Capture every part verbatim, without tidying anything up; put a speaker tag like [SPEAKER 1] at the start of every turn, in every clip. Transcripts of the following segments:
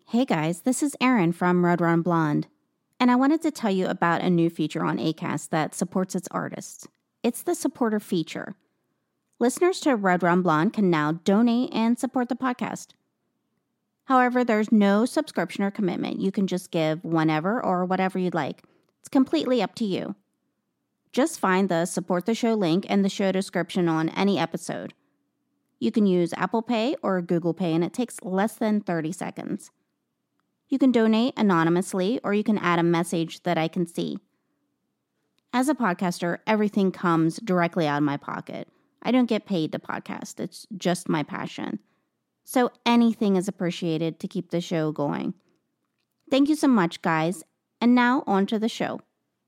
[SPEAKER 1] Hey guys, this is Erin from Red Run Blonde, and I wanted to tell you about a new feature on Acast that supports its artists. It's the supporter feature. Listeners to Red Run Blonde can now donate and support the podcast. However, there's no subscription or commitment. You can just give whenever or whatever you'd like. It's completely up to you. Just find the support the show link in the show description on any episode. You can use Apple Pay or Google Pay, and it takes less than thirty seconds. You can donate anonymously, or you can add a message that I can see. As a podcaster, everything comes directly out of my pocket. I don't get paid to podcast. It's just my passion. So anything is appreciated to keep the show going. Thank you so much, guys. And now on to the show.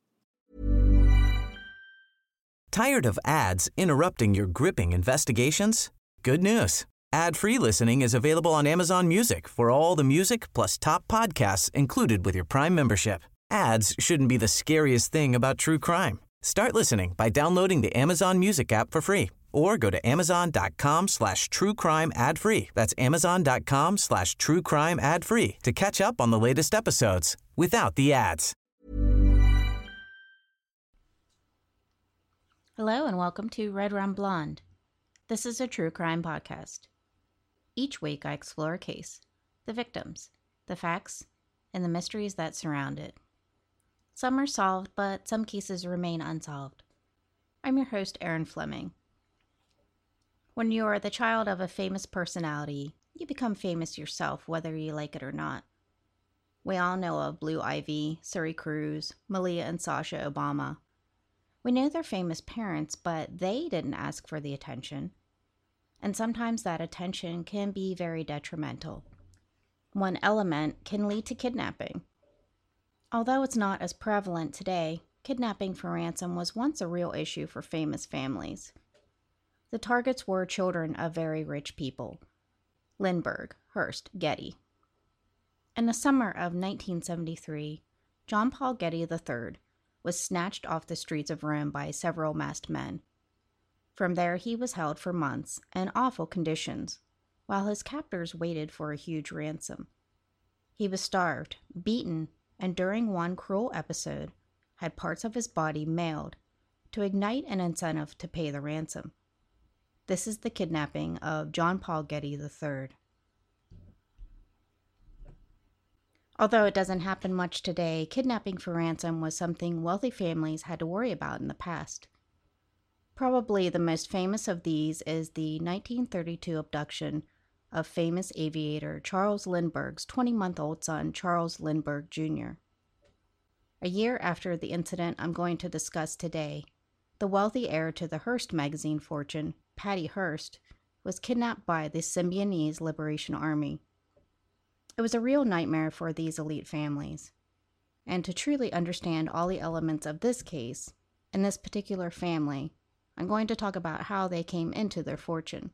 [SPEAKER 2] Tired of ads interrupting your gripping investigations? Good news. Ad-free listening is available on Amazon Music for all the music plus top podcasts included with your Prime membership. Ads shouldn't be the scariest thing about true crime. Start listening by downloading the Amazon Music app for free or go to amazon.com slash true crime ad free. That's amazon.com slash true crime ad free to catch up on the latest episodes without the ads.
[SPEAKER 1] Hello and welcome to Red Run Blonde. This is a true crime podcast. Each week I explore a case, the victims, the facts, and the mysteries that surround it. Some are solved, but some cases remain unsolved. I'm your host, Erin Fleming. When you are the child of a famous personality, you become famous yourself, whether you like it or not. We all know of Blue Ivy, Suri Cruise, Malia and Sasha Obama. We know their famous parents, but they didn't ask for the attention. And sometimes that attention can be very detrimental. One element can lead to kidnapping. Although it's not as prevalent today, kidnapping for ransom was once a real issue for famous families. The targets were children of very rich people: Lindbergh, Hearst, Getty. In the summer of nineteen seventy-three, John Paul Getty the third was snatched off the streets of Rome by several masked men. From there, he was held for months in awful conditions, while his captors waited for a huge ransom. He was starved, beaten, and during one cruel episode, had parts of his body mailed to ignite an incentive to pay the ransom. This is the kidnapping of John Paul Getty the third. Although it doesn't happen much today, kidnapping for ransom was something wealthy families had to worry about in the past. Probably the most famous of these is the nineteen thirty-two abduction of famous aviator Charles Lindbergh's twenty-month-old son, Charles Lindbergh Junior A year after the incident I'm going to discuss today, the wealthy heir to the Hearst magazine fortune, Patty Hearst, was kidnapped by the Symbionese Liberation Army. It was a real nightmare for these elite families. And to truly understand all the elements of this case, and this particular family, I'm going to talk about how they came into their fortune.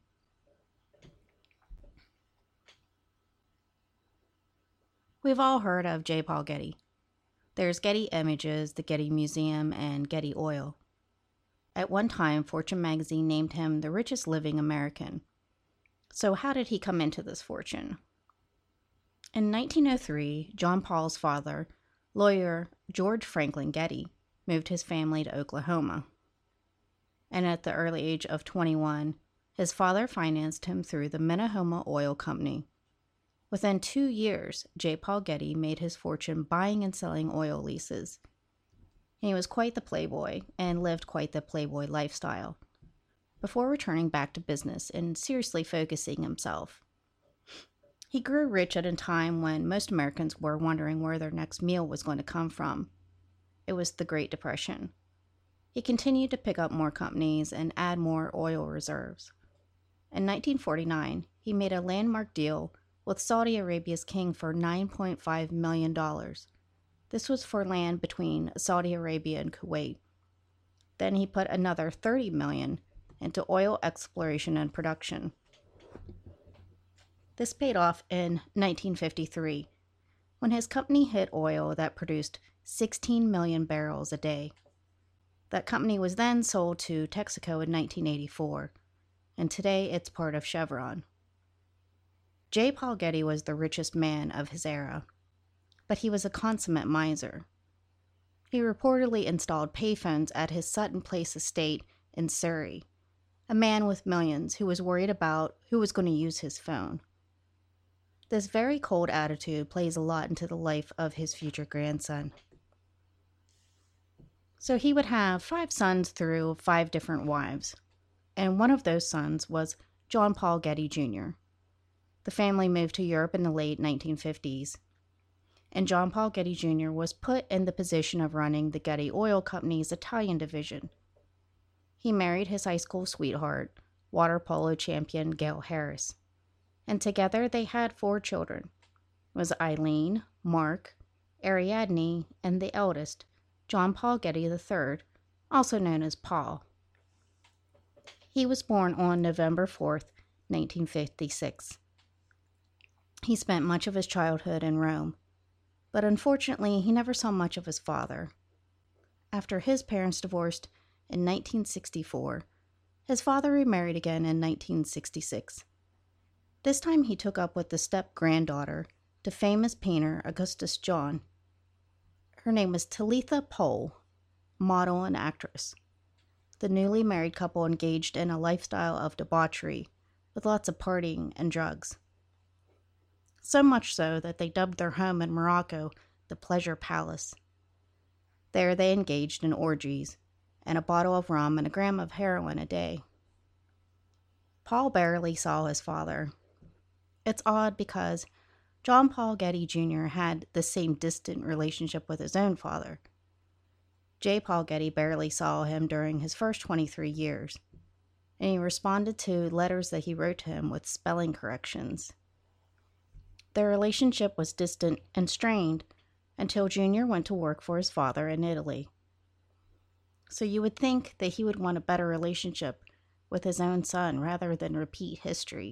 [SPEAKER 1] We've all heard of J. Paul Getty. There's Getty Images, the Getty Museum, and Getty Oil. At one time, Fortune magazine named him the richest living American. So how did he come into this fortune? In nineteen oh three, John Paul's father, lawyer George Franklin Getty, moved his family to Oklahoma. And at the early age of twenty-one, his father financed him through the Minahoma Oil Company. Within two years, J. Paul Getty made his fortune buying and selling oil leases. He was quite the playboy and lived quite the playboy lifestyle, before returning back to business and seriously focusing himself. He grew rich at a time when most Americans were wondering where their next meal was going to come from. It was the Great Depression. He continued to pick up more companies and add more oil reserves. In nineteen forty-nine, he made a landmark deal with Saudi Arabia's king for nine point five million dollars. This was for land between Saudi Arabia and Kuwait. Then he put another thirty million dollars into oil exploration and production. This paid off in nineteen fifty-three, when his company hit oil that produced sixteen million barrels a day. That company was then sold to Texaco in nineteen eighty-four, and today it's part of Chevron. J. Paul Getty was the richest man of his era, but he was a consummate miser. He reportedly installed payphones at his Sutton Place estate in Surrey, a man with millions who was worried about who was going to use his phone. This very cold attitude plays a lot into the life of his future grandson. So he would have five sons through five different wives, and one of those sons was John Paul Getty Junior The family moved to Europe in the late nineteen fifties, and John Paul Getty Junior was put in the position of running the Getty Oil Company's Italian division. He married his high school sweetheart, water polo champion Gail Harris, and together they had four children. It was Eileen, Mark, Ariadne, and the eldest, John Paul Getty the third, also known as Paul. He was born on November fourth, nineteen fifty-six. He spent much of his childhood in Rome, but unfortunately he never saw much of his father. After his parents divorced in nineteen sixty-four, his father remarried again in nineteen sixty-six. This time he took up with the step-granddaughter to famous painter Augustus John. Her name was Talitha Pohl, model and actress. The newly married couple engaged in a lifestyle of debauchery, with lots of partying and drugs. So much so that they dubbed their home in Morocco the Pleasure Palace. There they engaged in orgies, and a bottle of rum and a gram of heroin a day. Paul barely saw his father. It's odd because John Paul Getty Junior had the same distant relationship with his own father. J. Paul Getty barely saw him during his first twenty-three years, and he responded to letters that he wrote to him with spelling corrections. Their relationship was distant and strained until Junior went to work for his father in Italy. So you would think that he would want a better relationship with his own son rather than repeat history.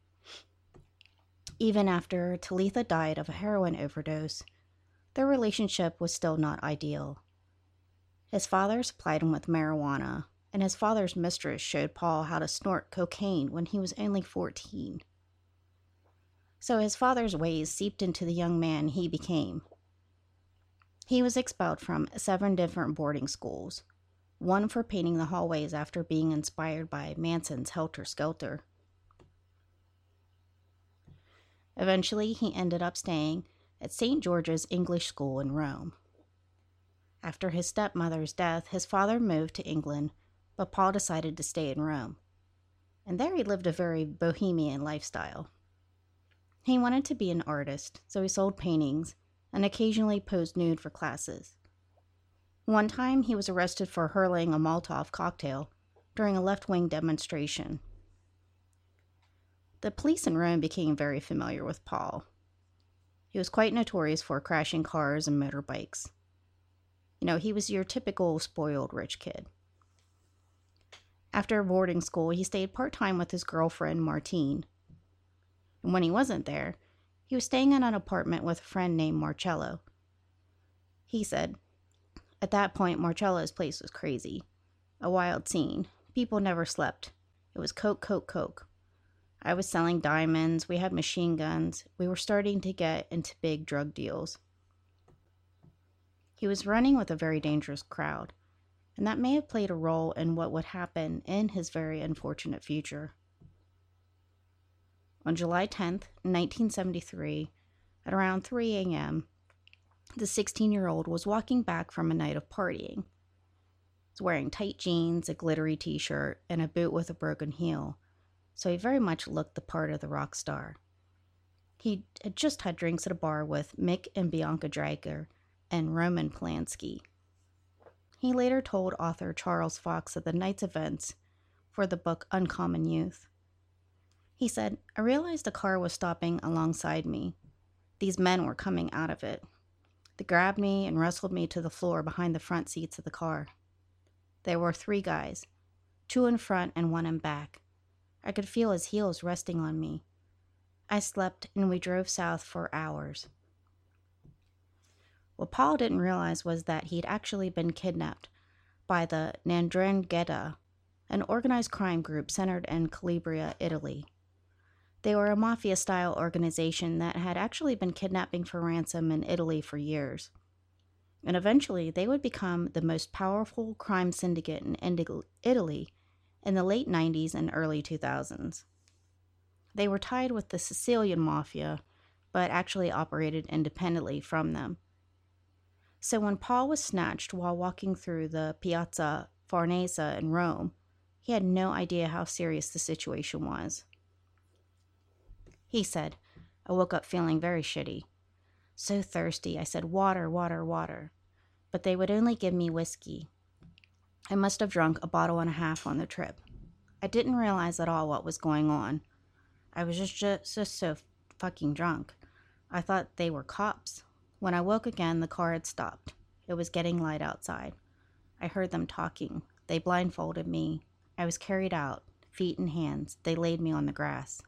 [SPEAKER 1] Even after Talitha died of a heroin overdose, their relationship was still not ideal. His father supplied him with marijuana, and his father's mistress showed Paul how to snort cocaine when he was only fourteen. So his father's ways seeped into the young man he became. He was expelled from seven different boarding schools, one for painting the hallways after being inspired by Manson's Helter Skelter. Eventually, he ended up staying at Saint George's English School in Rome. After his stepmother's death, his father moved to England, but Paul decided to stay in Rome. And there he lived a very bohemian lifestyle. He wanted to be an artist, so he sold paintings and occasionally posed nude for classes. One time, he was arrested for hurling a Molotov cocktail during a left-wing demonstration. The police in Rome became very familiar with Paul. He was quite notorious for crashing cars and motorbikes. You know, he was your typical spoiled rich kid. After boarding school, he stayed part-time with his girlfriend, Martine. And when he wasn't there, he was staying in an apartment with a friend named Marcello. He said, at that point, Marcello's place was crazy. A wild scene. People never slept. It was coke, coke, coke. I was selling diamonds, we had machine guns, we were starting to get into big drug deals. He was running with a very dangerous crowd, and that may have played a role in what would happen in his very unfortunate future. On July tenth, nineteen seventy-three, at around three a.m., the sixteen-year-old was walking back from a night of partying. He was wearing tight jeans, a glittery t-shirt, and a boot with a broken heel, so he very much looked the part of the rock star. He had just had drinks at a bar with Mick and Bianca Drager and Roman Polanski. He later told author Charles Fox of the night's events for the book Uncommon Youth. He said, I realized a car was stopping alongside me. These men were coming out of it. They grabbed me and wrestled me to the floor behind the front seats of the car. There were three guys, two in front and one in back. I could feel his heels resting on me. I slept and we drove south for hours. What Paul didn't realize was that he'd actually been kidnapped by the Ndrangheta, an organized crime group centered in Calabria, Italy. They were a mafia-style organization that had actually been kidnapping for ransom in Italy for years. And eventually, they would become the most powerful crime syndicate in Italy in the late nineties and early two thousands. They were tied with the Sicilian mafia, but actually operated independently from them. So when Paul was snatched while walking through the Piazza Farnese in Rome, he had no idea how serious the situation was. He said, "I woke up feeling very shitty. So thirsty, I said, 'Water, water, water.' But they would only give me whiskey. I must have drunk a bottle and a half on the trip. I didn't realize at all what was going on. I was just, just, just so fucking drunk. I thought they were cops. When I woke again, the car had stopped. It was getting light outside. I heard them talking. They blindfolded me. I was carried out, feet and hands. They laid me on the grass."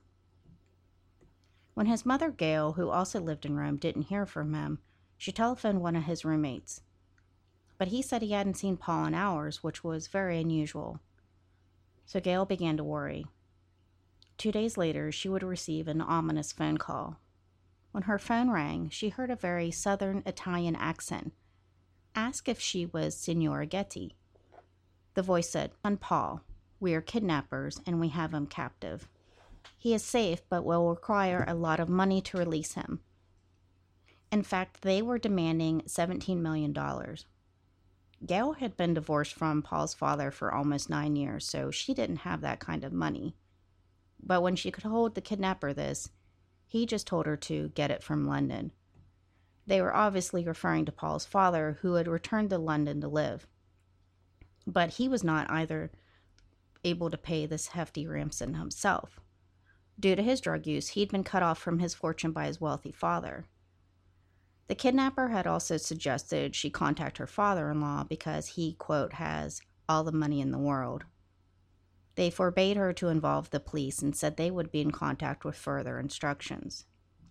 [SPEAKER 1] When his mother, Gail, who also lived in Rome, didn't hear from him, she telephoned one of his roommates. But he said he hadn't seen Paul in hours, which was very unusual. So Gail began to worry. Two days later, she would receive an ominous phone call. When her phone rang, she heard a very southern Italian accent. Ask if she was Signora Getty. The voice said, "Son Paul, we are kidnappers and we have him captive. He is safe, but will require a lot of money to release him." In fact, they were demanding seventeen million dollars. Gail had been divorced from Paul's father for almost nine years, so she didn't have that kind of money. But when she could hold the kidnapper this, he just told her to get it from London. They were obviously referring to Paul's father, who had returned to London to live. But he was not either able to pay this hefty ransom himself. Due to his drug use, he'd been cut off from his fortune by his wealthy father. The kidnapper had also suggested she contact her father-in-law because he, quote, has all the money in the world. They forbade her to involve the police and said they would be in contact with further instructions.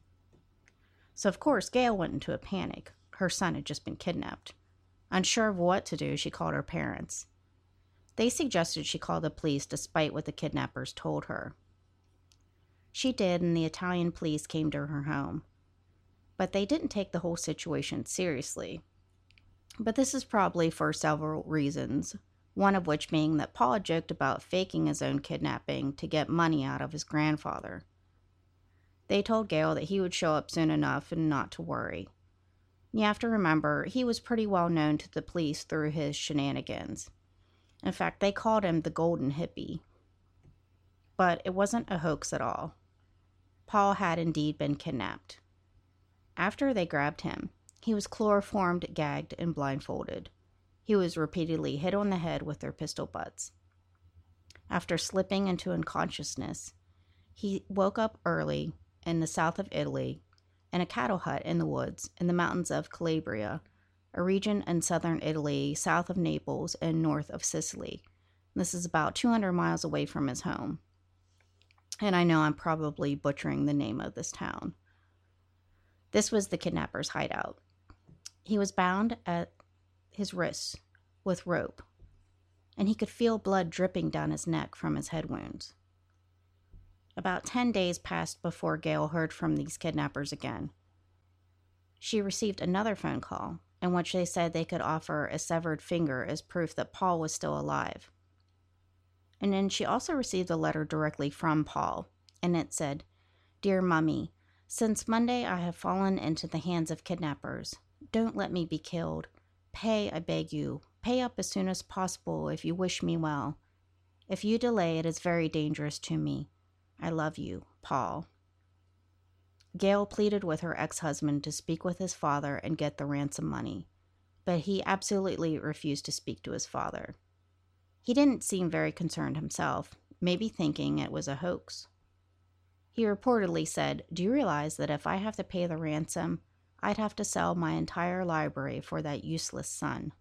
[SPEAKER 1] So, of course, Gail went into a panic. Her son had just been kidnapped. Unsure of what to do, she called her parents. They suggested she call the police despite what the kidnappers told her. She did, and the Italian police came to her home. But they didn't take the whole situation seriously. But this is probably for several reasons, one of which being that Paul joked about faking his own kidnapping to get money out of his grandfather. They told Gail that he would show up soon enough and not to worry. You have to remember, he was pretty well known to the police through his shenanigans. In fact, they called him the Golden Hippie. But it wasn't a hoax at all. Paul had indeed been kidnapped. After they grabbed him, he was chloroformed, gagged, and blindfolded. He was repeatedly hit on the head with their pistol butts. After slipping into unconsciousness, he woke up early in the south of Italy in a cattle hut in the woods in the mountains of Calabria, a region in southern Italy south of Naples and north of Sicily. This is about two hundred miles away from his home. And I know I'm probably butchering the name of this town. This was the kidnapper's hideout. He was bound at his wrists with rope, and he could feel blood dripping down his neck from his head wounds. About ten days passed before Gail heard from these kidnappers again. She received another phone call, in which they said they could offer a severed finger as proof that Paul was still alive. And then she also received a letter directly from Paul, and it said, "Dear Mummy, since Monday I have fallen into the hands of kidnappers. Don't let me be killed. Pay, I beg you. Pay up as soon as possible if you wish me well. If you delay, it is very dangerous to me. I love you, Paul." Gail pleaded with her ex-husband to speak with his father and get the ransom money, but he absolutely refused to speak to his father. He didn't seem very concerned himself, maybe thinking it was a hoax. He reportedly said, "Do you realize that if I have to pay the ransom, I'd have to sell my entire library for that useless son?"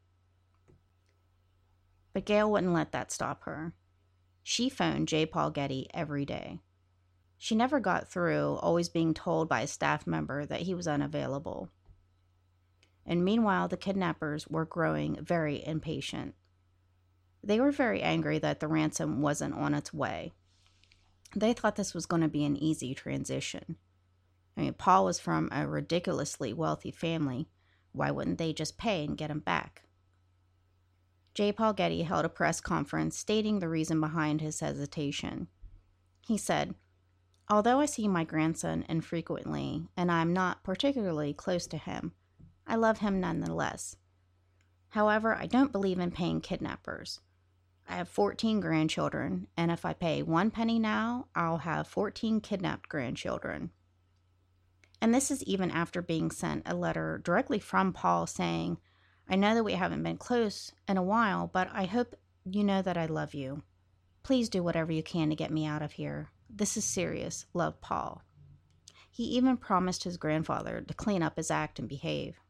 [SPEAKER 1] But Gail wouldn't let that stop her. She phoned J. Paul Getty every day. She never got through, always being told by a staff member that he was unavailable. And meanwhile, the kidnappers were growing very impatient. They were very angry that the ransom wasn't on its way. They thought this was going to be an easy transition. I mean, Paul was from a ridiculously wealthy family. Why wouldn't they just pay and get him back? J. Paul Getty held a press conference stating the reason behind his hesitation. He said, "Although I see my grandson infrequently, and I am not particularly close to him, I love him nonetheless. However, I don't believe in paying kidnappers. I have fourteen grandchildren, and if I pay one penny now, I'll have fourteen kidnapped grandchildren." And this is even after being sent a letter directly from Paul saying, "I know that we haven't been close in a while, but I hope you know that I love you. Please do whatever you can to get me out of here. This is serious. Love, Paul." He even promised his grandfather to clean up his act and behave.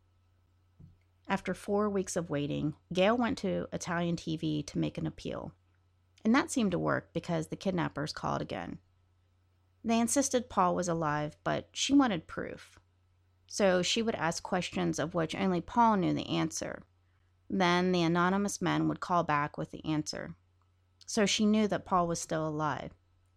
[SPEAKER 1] After four weeks of waiting, Gail went to Italian T V to make an appeal. And that seemed to work because the kidnappers called again. They insisted Paul was alive, but she wanted proof. So she would ask questions of which only Paul knew the answer. Then the anonymous men would call back with the answer. So she knew that Paul was still alive.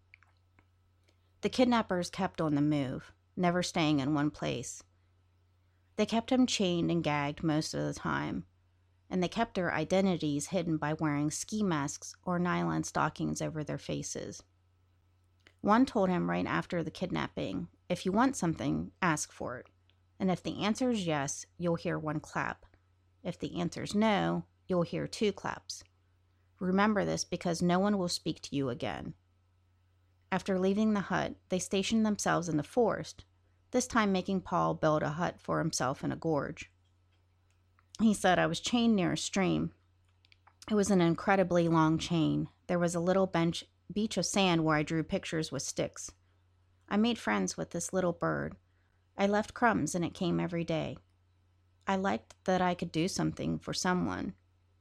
[SPEAKER 1] The kidnappers kept on the move, never staying in one place. They kept him chained and gagged most of the time, and they kept their identities hidden by wearing ski masks or nylon stockings over their faces. One told him right after the kidnapping, "If you want something, ask for it. And if the answer is yes, you'll hear one clap. If the answer is no, you'll hear two claps. Remember this because no one will speak to you again." After leaving the hut, they stationed themselves in the forest, this time making Paul build a hut for himself in a gorge. He said, "I was chained near a stream. It was an incredibly long chain. There was a little bench, beach of sand where I drew pictures with sticks. I made friends with this little bird. I left crumbs and it came every day. I liked that I could do something for someone."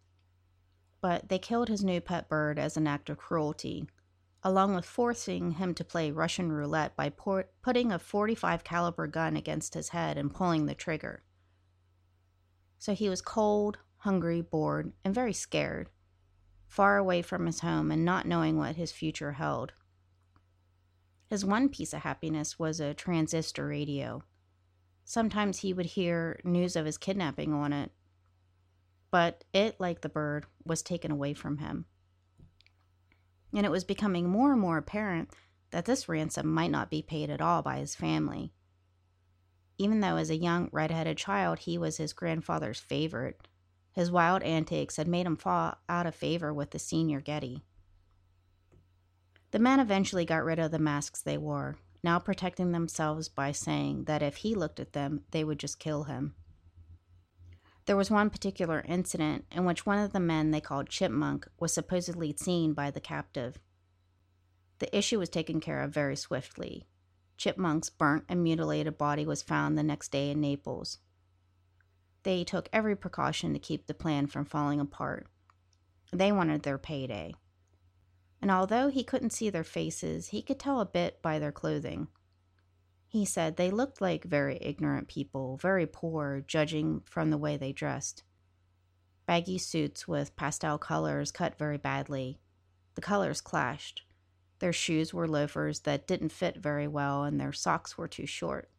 [SPEAKER 1] But they killed his new pet bird as an act of cruelty, along with forcing him to play Russian roulette by pour- putting a forty-five caliber gun against his head and pulling the trigger. So he was cold, hungry, bored, and very scared, far away from his home and not knowing what his future held. His one piece of happiness was a transistor radio. Sometimes he would hear news of his kidnapping on it, but it, like the bird, was taken away from him. And it was becoming more and more apparent that this ransom might not be paid at all by his family. Even though as a young red-headed child he was his grandfather's favorite, his wild antics had made him fall out of favor with the senior Getty. The men eventually got rid of the masks they wore, now protecting themselves by saying that if he looked at them, they would just kill him. There was one particular incident in which one of the men they called Chipmunk was supposedly seen by the captive. The issue was taken care of very swiftly. Chipmunk's burnt and mutilated body was found the next day in Naples. They took every precaution to keep the plan from falling apart. They wanted their payday. And although he couldn't see their faces, he could tell a bit by their clothing. He said they looked like very ignorant people, very poor, judging from the way they dressed. Baggy suits with pastel colors cut very badly. The colors clashed. Their shoes were loafers that didn't fit very well, and their socks were too short.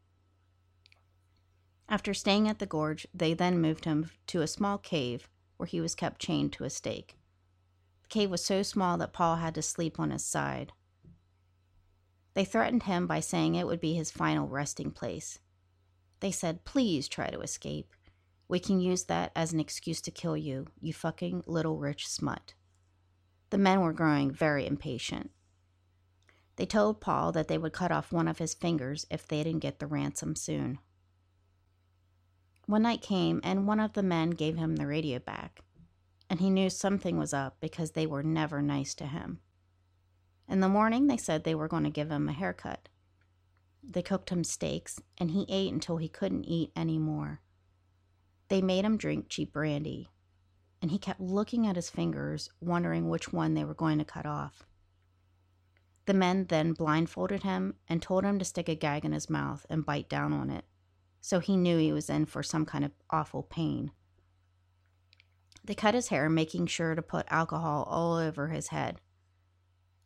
[SPEAKER 1] After staying at the gorge, they then moved him to a small cave where he was kept chained to a stake. The cave was so small that Paul had to sleep on his side. They threatened him by saying it would be his final resting place. They said, "Please try to escape. We can use that as an excuse to kill you, you fucking little rich smut." The men were growing very impatient. They told Paul that they would cut off one of his fingers if they didn't get the ransom soon. One night came, and one of the men gave him the radio back, and he knew something was up because they were never nice to him. In the morning, they said they were going to give him a haircut. They cooked him steaks, and he ate until he couldn't eat any more. They made him drink cheap brandy, and he kept looking at his fingers, wondering which one they were going to cut off. The men then blindfolded him and told him to stick a gag in his mouth and bite down on it, so he knew he was in for some kind of awful pain. They cut his hair, making sure to put alcohol all over his head.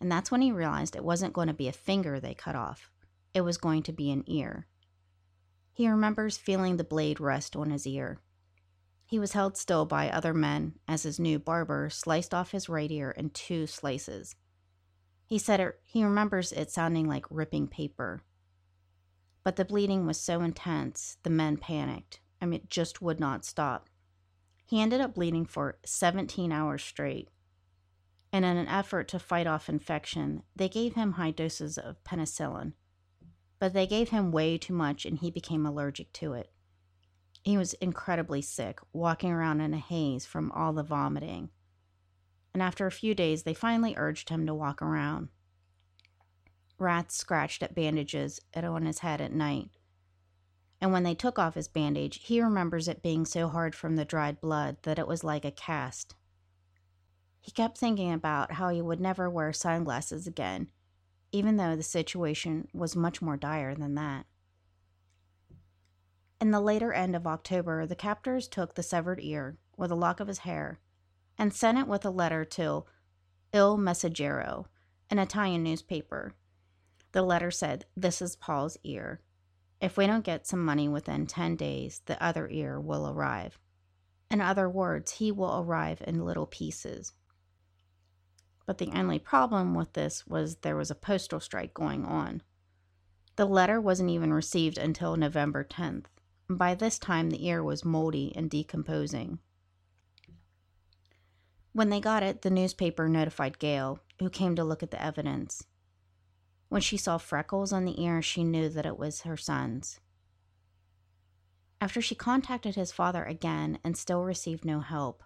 [SPEAKER 1] And that's when he realized it wasn't going to be a finger they cut off. It was going to be an ear. He remembers feeling the blade rest on his ear. He was held still by other men as his new barber sliced off his right ear in two slices. He said it, he remembers it sounding like ripping paper. But the bleeding was so intense, the men panicked. I mean, it just would not stop. He ended up bleeding for seventeen hours straight. And in an effort to fight off infection, they gave him high doses of penicillin. But they gave him way too much and he became allergic to it. He was incredibly sick, walking around in a haze from all the vomiting. And after a few days, they finally urged him to walk around. Rats scratched at bandages on his head at night. And when they took off his bandage, he remembers it being so hard from the dried blood that it was like a cast. He kept thinking about how he would never wear sunglasses again, even though the situation was much more dire than that. In the later end of October, the captors took the severed ear with a lock of his hair and sent it with a letter to Il Messaggero, an Italian newspaper. The letter said, "This is Paul's ear. If we don't get some money within ten days, the other ear will arrive. In other words, he will arrive in little pieces." But the only problem with this was there was a postal strike going on. The letter wasn't even received until November tenth. By this time, the ear was moldy and decomposing. When they got it, the newspaper notified Gail, who came to look at the evidence. When she saw freckles on the ear, she knew that it was her son's. After she contacted his father again and still received no help.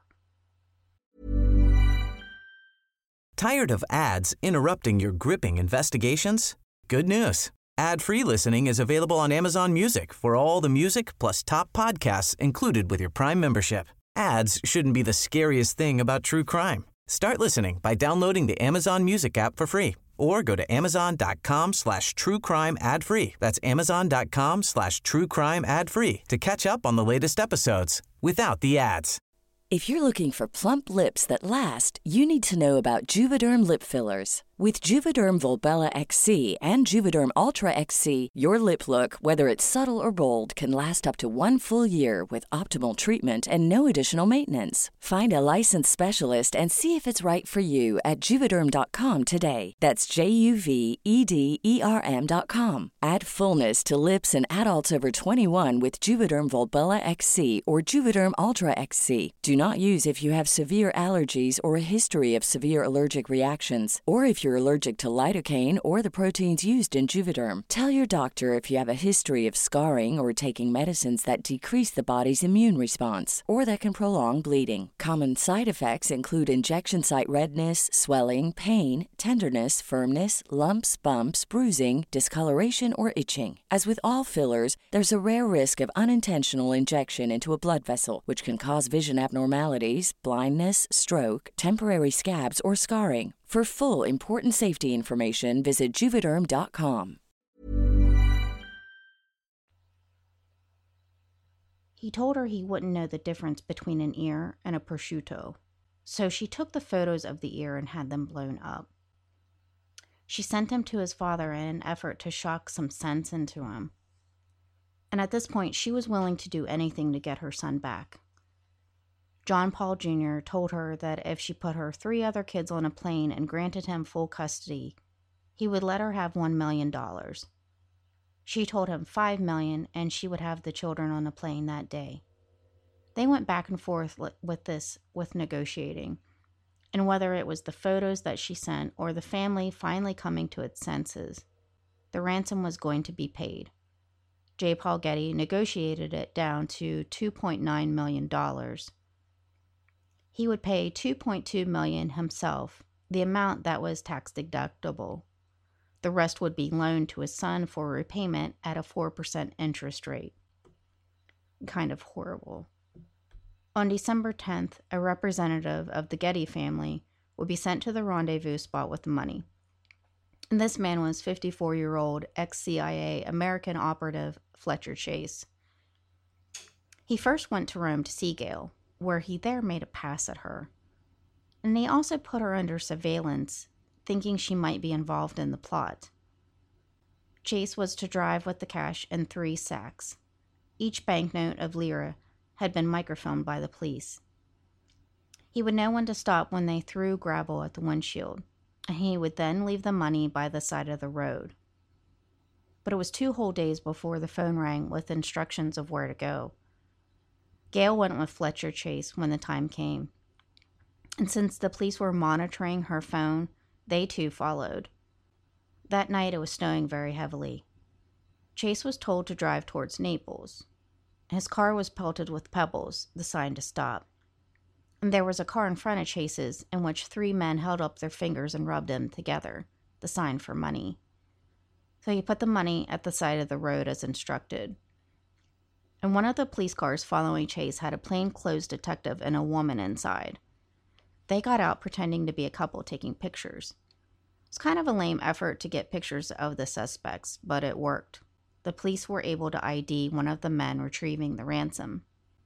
[SPEAKER 2] Tired of ads interrupting your gripping investigations? Good news. Ad-free listening is available on Amazon Music for all the music plus top podcasts included with your Prime membership. Ads shouldn't be the scariest thing about true crime. Start listening by downloading the Amazon Music app for free or go to amazon.com slash true crime ad free. That's amazon.com slash true crime ad free to catch up on the latest episodes without the ads.
[SPEAKER 3] If you're looking for plump lips that last, you need to know about Juvederm lip fillers. With Juvederm Volbella X C and Juvederm Ultra X C, your lip look, whether it's subtle or bold, can last up to one full year with optimal treatment and no additional maintenance. Find a licensed specialist and see if it's right for you at Juvederm dot com today. That's J U V E D E R M dot com. Add fullness to lips in adults over twenty-one with Juvederm Volbella X C or Juvederm Ultra X C. Do not use if you have severe allergies or a history of severe allergic reactions, or if you're allergic to lidocaine or the proteins used in Juvederm. Tell your doctor if you have a history of scarring or taking medicines that decrease the body's immune response or that can prolong bleeding. Common side effects include injection site redness, swelling, pain, tenderness, firmness, lumps, bumps, bruising, discoloration, or itching. As with all fillers, there's a rare risk of unintentional injection into a blood vessel, which can cause vision abnormalities, blindness, stroke, temporary scabs, or scarring. For full, important safety information, visit Juvederm dot com.
[SPEAKER 1] He told her he wouldn't know the difference between an ear and a prosciutto, so she took the photos of the ear and had them blown up. She sent them to his father in an effort to shock some sense into him. And at this point, she was willing to do anything to get her son back. John Paul Junior told her that if she put her three other kids on a plane and granted him full custody, he would let her have one million dollars. She told him five million dollars and she would have the children on a plane that day. They went back and forth with this, with negotiating, and whether it was the photos that she sent or the family finally coming to its senses, the ransom was going to be paid. J. Paul Getty negotiated it down to two point nine million dollars. He would pay two point two million dollars himself, the amount that was tax deductible. The rest would be loaned to his son for repayment at a four percent interest rate. Kind of horrible. On December tenth, a representative of the Getty family would be sent to the rendezvous spot with the money. And this man was fifty-four-year-old ex-C I A American operative Fletcher Chase. He first went to Rome to see Gail, where he there made a pass at her. And he also put her under surveillance thinking she might be involved in the plot. Chase was to drive with the cash in three sacks. Each banknote of lira had been microfilmed by the police. He would know when to stop when they threw gravel at the windshield, and he would then leave the money by the side of the road. But it was two whole days before the phone rang with instructions of where to go. Gail went with Fletcher Chase when the time came, and since the police were monitoring her phone, they too followed. That night it was snowing very heavily. Chase was told to drive towards Naples. His car was pelted with pebbles, the sign to stop. And there was a car in front of Chase's in which three men held up their fingers and rubbed them together, the sign for money. So he put the money at the side of the road as instructed. And one of the police cars following Chase had a plainclothes detective and a woman inside. They got out pretending to be a couple taking pictures. It's kind of a lame effort to get pictures of the suspects, but it worked. The police were able to I D one of the men retrieving the ransom.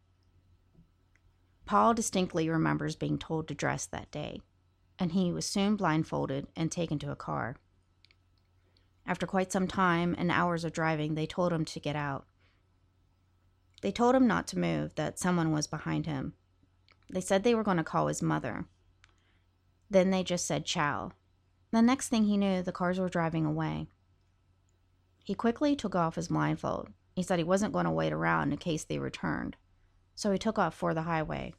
[SPEAKER 1] Paul distinctly remembers being told to dress that day, and he was soon blindfolded and taken to a car. After quite some time and hours of driving, they told him to get out. They told him not to move, that someone was behind him. They said they were going to call his mother. Then they just said ciao. The next thing he knew, the cars were driving away. He quickly took off his blindfold. He said he wasn't going to wait around in case they returned, so he took off for the highway.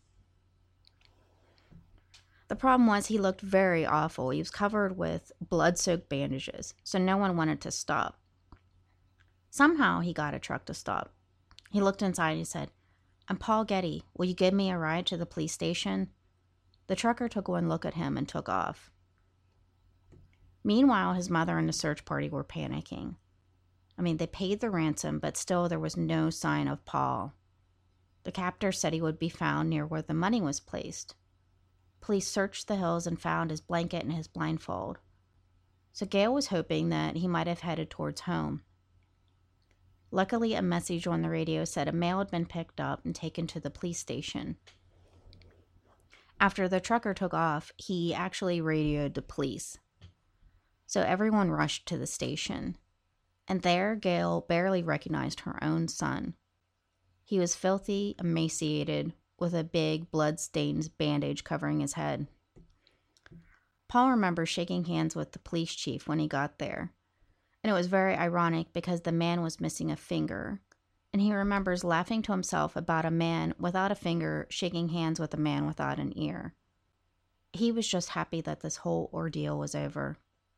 [SPEAKER 1] The problem was he looked very awful. He was covered with blood-soaked bandages, so no one wanted to stop. Somehow he got a truck to stop. He looked inside and he said, "I'm Paul Getty. Will you give me a ride to the police station?" The trucker took one look at him and took off. Meanwhile, his mother and the search party were panicking. I mean, they paid the ransom, but still there was no sign of Paul. The captor said he would be found near where the money was placed. Police searched the hills and found his blanket and his blindfold. So Gail was hoping that he might have headed towards home. Luckily, a message on the radio said a male had been picked up and taken to the police station. After the trucker took off, he actually radioed the police. So everyone rushed to the station. And there, Gail barely recognized her own son. He was filthy, emaciated, with a big blood-stained bandage covering his head. Paul remembers shaking hands with the police chief when he got there. And it was very ironic because the man was missing a finger. And he remembers laughing to himself about a man without a finger shaking hands with a man without an ear. He was just happy that this whole ordeal was over.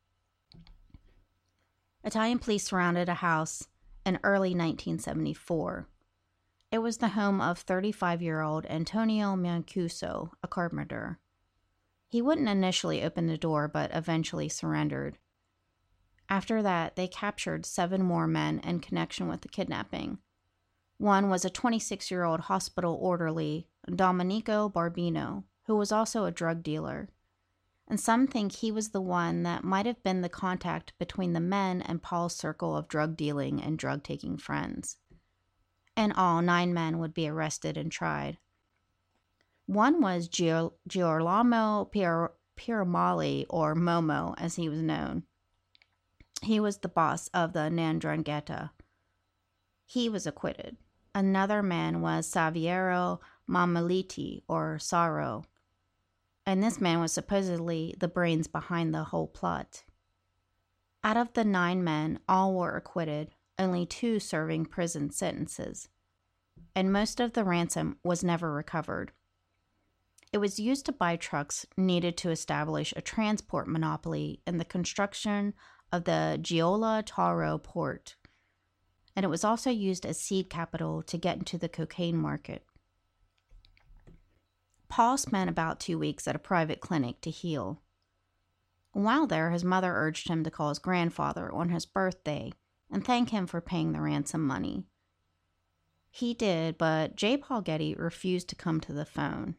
[SPEAKER 1] Italian police surrounded a house in early nineteen seventy-four. It was the home of thirty-five-year-old Antonio Mancuso, a carpenter. He wouldn't initially open the door, but eventually surrendered. After that, they captured seven more men in connection with the kidnapping. One was a twenty-six-year-old hospital orderly, Domenico Barbino, who was also a drug dealer. And some think he was the one that might have been the contact between the men and Paul's circle of drug dealing and drug-taking friends. In all, nine men would be arrested and tried. One was Gio- Girolamo Pier- Piermali, or Momo, as he was known. He was the boss of the 'Ndrangheta. He was acquitted. Another man was Saviero Mamaliti, or Saro. And this man was supposedly the brains behind the whole plot. Out of the nine men, all were acquitted, only two serving prison sentences. And most of the ransom was never recovered. It was used to buy trucks needed to establish a transport monopoly in the construction of the Gioia Tauro port. And it was also used as seed capital to get into the cocaine market. Paul spent about two weeks at a private clinic to heal. While there, his mother urged him to call his grandfather on his birthday and thank him for paying the ransom money. He did, but J. Paul Getty refused to come to the phone.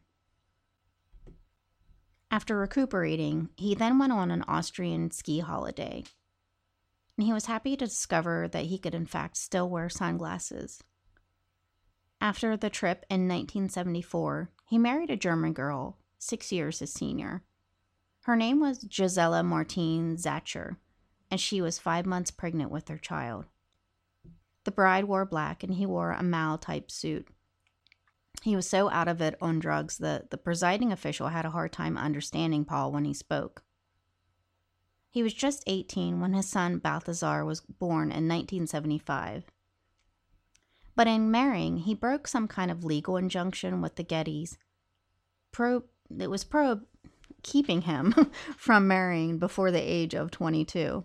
[SPEAKER 1] After recuperating, he then went on an Austrian ski holiday. And he was happy to discover that he could in fact still wear sunglasses. After the trip in nineteen seventy-four, he married a German girl, six years his senior. Her name was Gisela Martine Zacher, and she was five months pregnant with their child. The bride wore black, and he wore a Mal-type suit. He was so out of it on drugs that the presiding official had a hard time understanding Paul when he spoke. He was just eighteen when his son Balthazar was born in nineteen seventy-five. But in marrying, he broke some kind of legal injunction with the Gettys. Pro, it was pro keeping him from marrying before the age of twenty-two.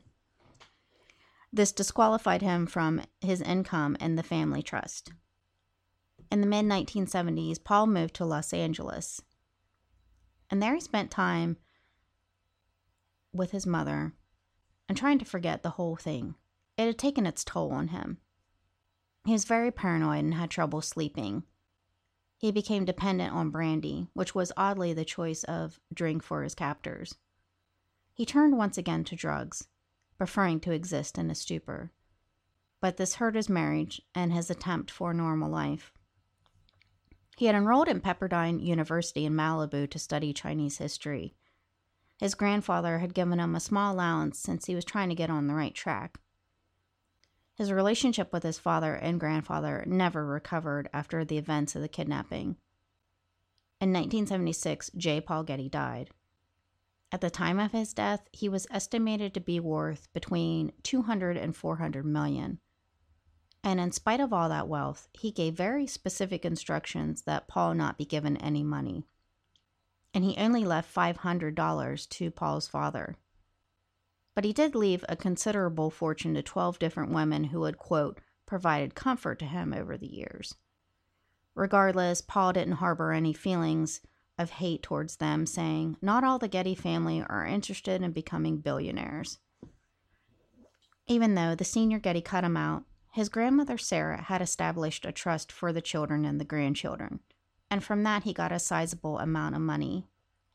[SPEAKER 1] This disqualified him from his income in the family trust. In the mid nineteen seventies, Paul moved to Los Angeles, and there he spent time with his mother and trying to forget the whole thing. It had taken its toll on him. He was very paranoid and had trouble sleeping. He became dependent on brandy, which was oddly the choice of drink for his captors. He turned once again to drugs, preferring to exist in a stupor. But this hurt his marriage and his attempt for a normal life. He had enrolled in Pepperdine University in Malibu to study Chinese history. His grandfather had given him a small allowance since he was trying to get on the right track. His relationship with his father and grandfather never recovered after the events of the kidnapping. In nineteen seventy-six, J. Paul Getty died. At the time of his death, he was estimated to be worth between two hundred and four hundred million. And in spite of all that wealth, he gave very specific instructions that Paul not be given any money. And he only left five hundred dollars to Paul's father. But he did leave a considerable fortune to twelve different women who had, quote, provided comfort to him over the years. Regardless, Paul didn't harbor any feelings of hate towards them, saying, "Not all the Getty family are interested in becoming billionaires." Even though the senior Getty cut him out, his grandmother Sarah had established a trust for the children and the grandchildren, and from that he got a sizable amount of money.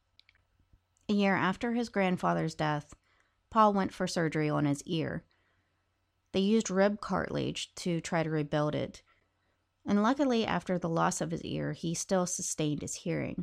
[SPEAKER 1] A year after his grandfather's death, Paul went for surgery on his ear. They used rib cartilage to try to rebuild it, and luckily after the loss of his ear, he still sustained his hearing.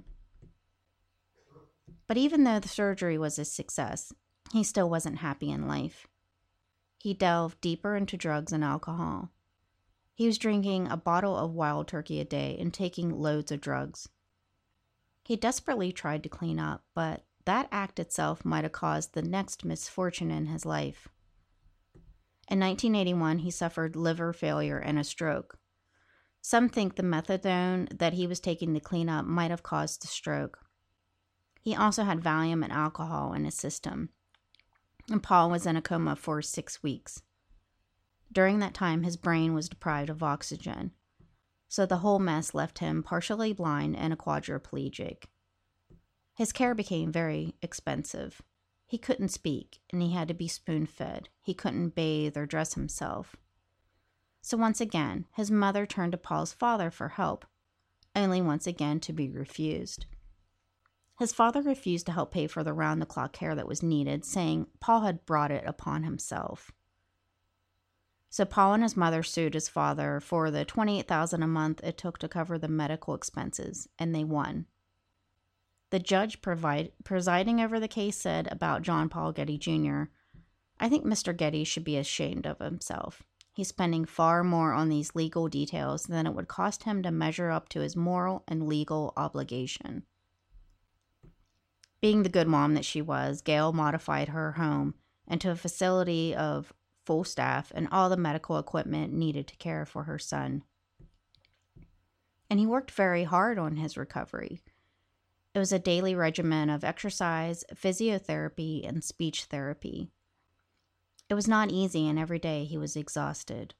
[SPEAKER 1] But even though the surgery was a success, he still wasn't happy in life. He delved deeper into drugs and alcohol. He was drinking a bottle of Wild Turkey a day and taking loads of drugs. He desperately tried to clean up, but that act itself might have caused the next misfortune in his life. In nineteen eighty-one, he suffered liver failure and a stroke. Some think the methadone that he was taking to clean up might have caused the stroke. He also had Valium and alcohol in his system, and Paul was in a coma for six weeks. During that time, his brain was deprived of oxygen, so the whole mess left him partially blind and a quadriplegic. His care became very expensive. He couldn't speak, and he had to be spoon-fed. He couldn't bathe or dress himself. So once again, his mother turned to Paul's father for help, only once again to be refused. His father refused to help pay for the round-the-clock care that was needed, saying Paul had brought it upon himself. So Paul and his mother sued his father for the twenty-eight thousand dollars a month it took to cover the medical expenses, and they won. The judge provide, presiding over the case said about John Paul Getty Junior, "I think Mister Getty should be ashamed of himself. He's spending far more on these legal details than it would cost him to measure up to his moral and legal obligation." Being the good mom that she was, Gail modified her home into a facility of full staff and all the medical equipment needed to care for her son. And he worked very hard on his recovery. It was a daily regimen of exercise, physiotherapy, and speech therapy. It was not easy, and every day he was exhausted.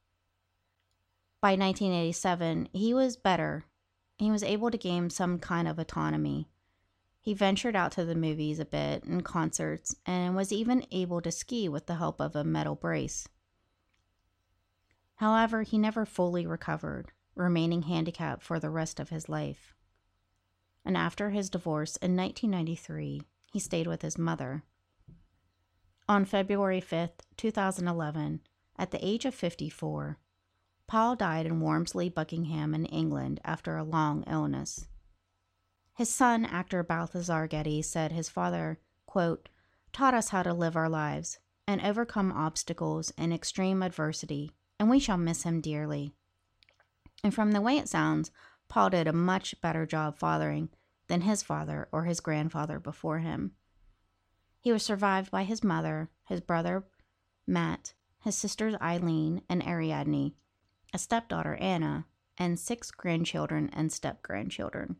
[SPEAKER 1] By nineteen eighty-seven, he was better. He was able to gain some kind of autonomy. He ventured out to the movies a bit and concerts, and was even able to ski with the help of a metal brace. However, he never fully recovered, remaining handicapped for the rest of his life. And after his divorce in nineteen ninety-three, he stayed with his mother. On February fifth, two thousand eleven, at the age of fifty-four, Paul died in Wormsley, Buckingham, in England after a long illness. His son, actor Balthazar Getty, said his father quote, taught us how to live our lives and overcome obstacles and extreme adversity, and we shall miss him dearly. And from the way it sounds, Paul did a much better job fathering than his father or his grandfather before him. He was survived by his mother, his brother Matt, his sisters Eileen and Ariadne, a stepdaughter Anna, and six grandchildren and step-grandchildren.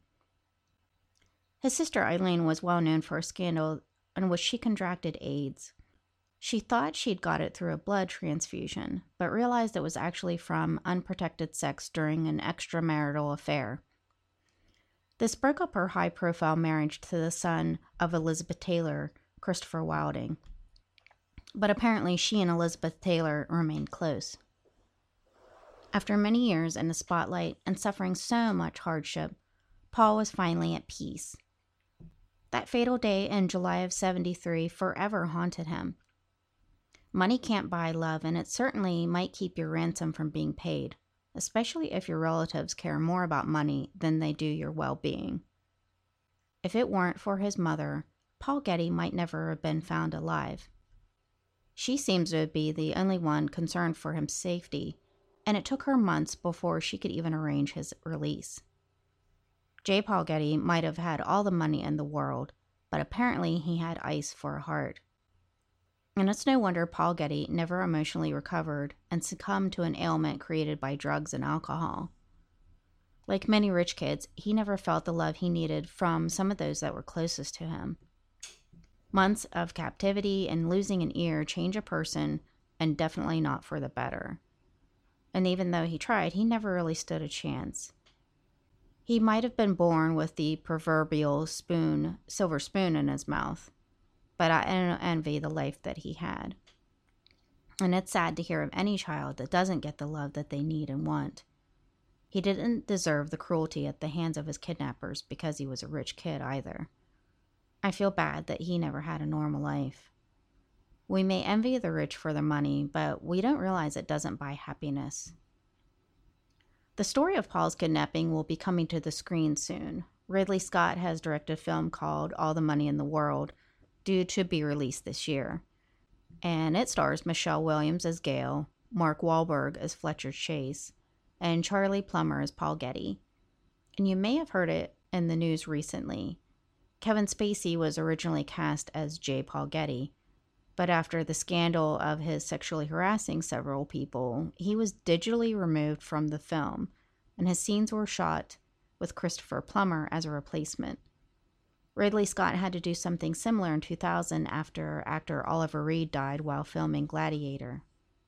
[SPEAKER 1] His sister Eileen was well known for a scandal in which she contracted AIDS. She thought she'd got it through a blood transfusion, but realized it was actually from unprotected sex during an extramarital affair. This broke up her high-profile marriage to the son of Elizabeth Taylor, Christopher Wilding. But apparently she and Elizabeth Taylor remained close. After many years in the spotlight and suffering so much hardship, Paul was finally at peace. That fatal day in July of seventy-three forever haunted him. Money can't buy love, and it certainly might keep your ransom from being paid, especially if your relatives care more about money than they do your well-being. If it weren't for his mother, Paul Getty might never have been found alive. She seems to be the only one concerned for his safety, and it took her months before she could even arrange his release. J. Paul Getty might have had all the money in the world, but apparently he had ice for a heart. And it's no wonder Paul Getty never emotionally recovered and succumbed to an ailment created by drugs and alcohol. Like many rich kids, he never felt the love he needed from some of those that were closest to him. Months of captivity and losing an ear change a person, and definitely not for the better. And even though he tried, he never really stood a chance. He might have been born with the proverbial spoon, silver spoon in his mouth, but I don't envy the life that he had. And it's sad to hear of any child that doesn't get the love that they need and want. He didn't deserve the cruelty at the hands of his kidnappers because he was a rich kid either. I feel bad that he never had a normal life. We may envy the rich for their money, but we don't realize it doesn't buy happiness. The story of Paul's kidnapping will be coming to the screen soon. Ridley Scott has directed a film called All the Money in the World, due to be released this year. And it stars Michelle Williams as Gail, Mark Wahlberg as Fletcher Chase, and Charlie Plummer as Paul Getty. And you may have heard it in the news recently. Kevin Spacey was originally cast as J. Paul Getty, but after the scandal of his sexually harassing several people, he was digitally removed from the film, and his scenes were shot with Christopher Plummer as a replacement. Ridley Scott had to do something similar in two thousand after actor Oliver Reed died while filming Gladiator.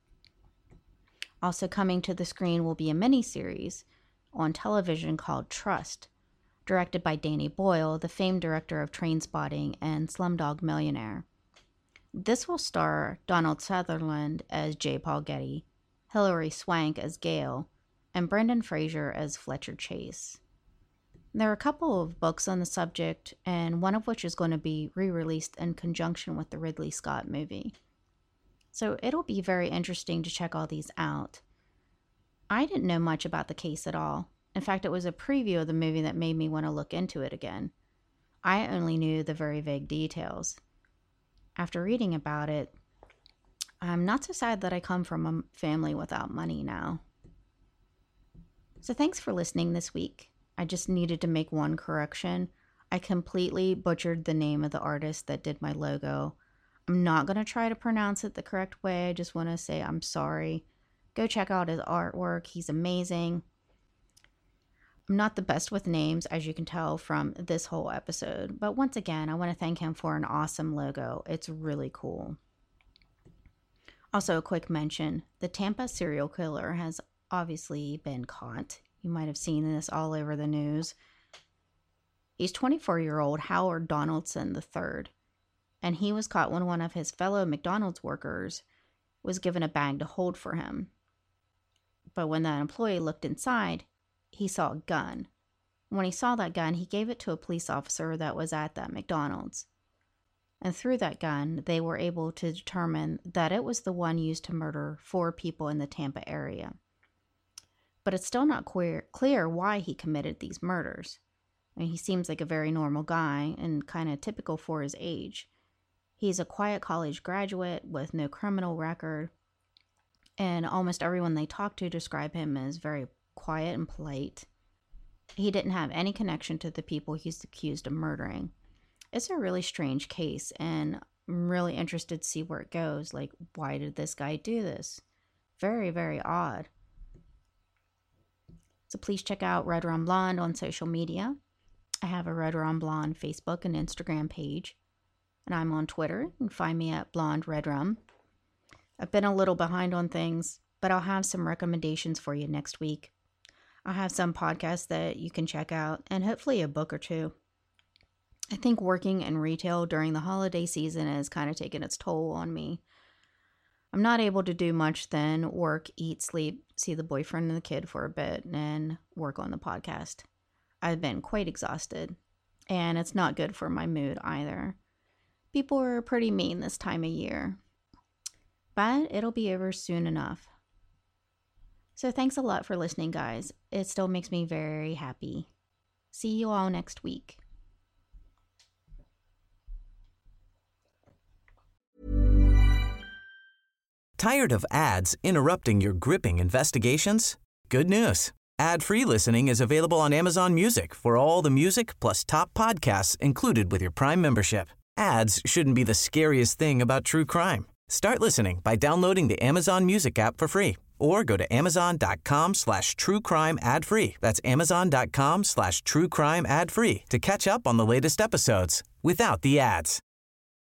[SPEAKER 1] Also coming to the screen will be a miniseries on television called Trust, directed by Danny Boyle, the famed director of Trainspotting and Slumdog Millionaire. This will star Donald Sutherland as J. Paul Getty, Hilary Swank as Gail, and Brendan Fraser as Fletcher Chase. There are a couple of books on the subject, and one of which is going to be re-released in conjunction with the Ridley Scott movie. So it'll be very interesting to check all these out. I didn't know much about the case at all. In fact, it was a preview of the movie that made me want to look into it again. I only knew the very vague details. After reading about it, I'm not so sad that I come from a family without money now. So thanks for listening this week. I just needed to make one correction. I completely butchered the name of the artist that did my logo. I'm not going to try to pronounce it the correct way. I just want to say I'm sorry. Go check out his artwork. He's amazing. I'm not the best with names, as you can tell from this whole episode. But once again, I want to thank him for an awesome logo. It's really cool. Also, a quick mention. The Tampa serial killer has obviously been caught. You might have seen this all over the news. He's twenty-four-year-old Howard Donaldson the third, and he was caught when one of his fellow McDonald's workers was given a bag to hold for him. But when that employee looked inside, he saw a gun. When he saw that gun, he gave it to a police officer that was at that McDonald's. And through that gun, they were able to determine that it was the one used to murder four people in the Tampa area. But it's still not clear, clear why he committed these murders. I mean, he seems like a very normal guy and kind of typical for his age. He's a quiet college graduate with no criminal record, and almost everyone they talk to describe him as very quiet and polite. He didn't have any connection to the people he's accused of murdering. It's a really strange case, and I'm really interested to see where it goes. Like, why did this guy do this? Very, very odd. So please check out Red Rum Blonde on social media. I have a Red Rum Blonde Facebook and Instagram page. And I'm on Twitter. You can find me at Blonde Red Rum. I've been a little behind on things, but I'll have some recommendations for you next week. I'll have some podcasts that you can check out, and hopefully a book or two. I think working in retail during the holiday season has kind of taken its toll on me. I'm not able to do much then work, eat, sleep, see the boyfriend and the kid for a bit, and work on the podcast. I've been quite exhausted, and it's not good for my mood either. People are pretty mean this time of year, but it'll be over soon enough. So thanks a lot for listening, guys. It still makes me very happy. See you all next week.
[SPEAKER 2] Tired of ads interrupting your gripping investigations? Good news. Ad-free listening is available on Amazon Music for all the music plus top podcasts included with your Prime membership. Ads shouldn't be the scariest thing about true crime. Start listening by downloading the Amazon Music app for free or go to amazon.com slash true crime ad free. That's amazon.com slash true crime ad free to catch up on the latest episodes without the ads.